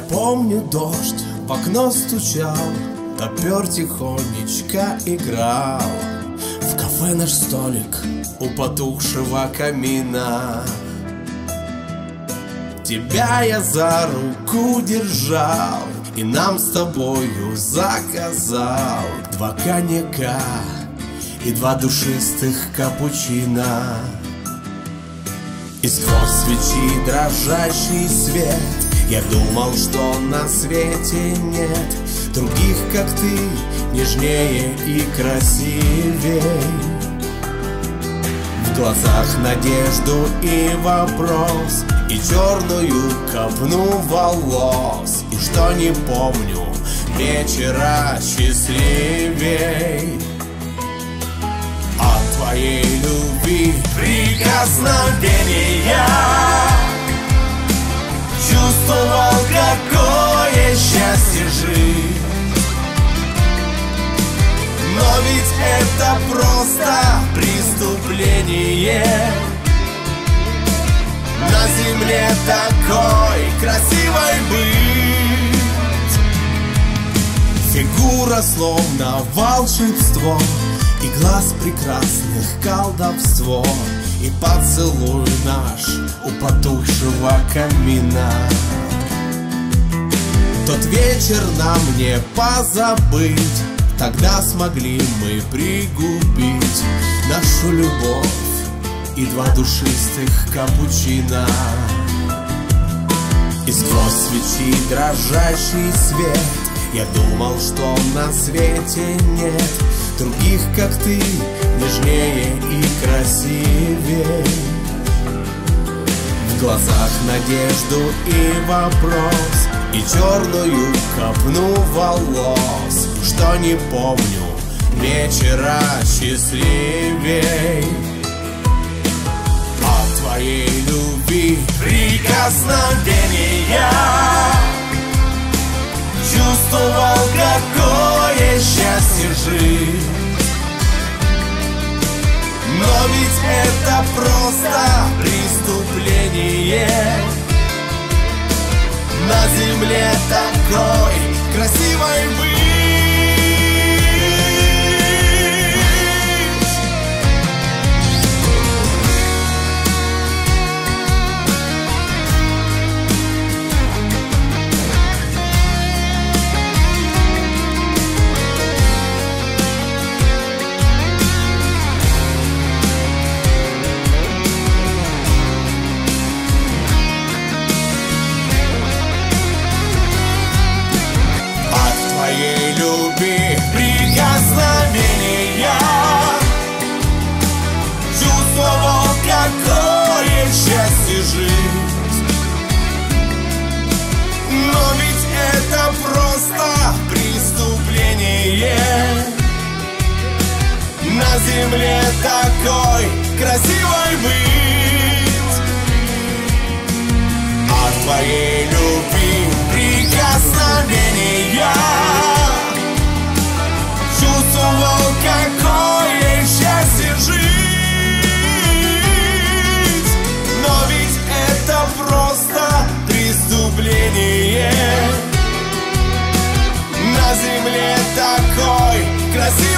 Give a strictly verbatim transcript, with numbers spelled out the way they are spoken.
помню, дождь в окно стучал, допер тихонечко играл. В кафе наш столик у потухшего камина. Тебя я за руку держал и нам с тобою заказал два коньяка и два душистых капучино. И сквозь свечи дрожащий свет я думал, что на свете нет других, как ты, нежнее и красивей. В глазах надежду и вопрос, и черную копну волос, и что не помню вечера счастливей. От твоей любви прикосновения чувствовал, какое счастье жить. Но ведь это просто преступление. На земле такой красивой быть. Фигура словно волшебство, и глаз прекрасных колдовство, и поцелуй наш у потухшего камина. Тот вечер нам не позабыть, тогда смогли мы пригубить нашу любовь и два душистых капучино. И сквозь свечи дрожащий свет я думал, что на свете нет других, как ты, нежнее и красивей. В глазах надежду и вопрос, и черную копну волос, что не помню вечера счастливей. От твоей любви прикосновения чувствовал, какое счастье жить. Но ведь это просто преступление. На земле такой красивой быть. Прикосновения чувствовал, какое счастье жить. Но ведь это просто преступление. На земле такой красивой быть. От твоей любви прикосновения чувствовал, какое счастье жить. Но ведь это просто преступление. На земле такой красивый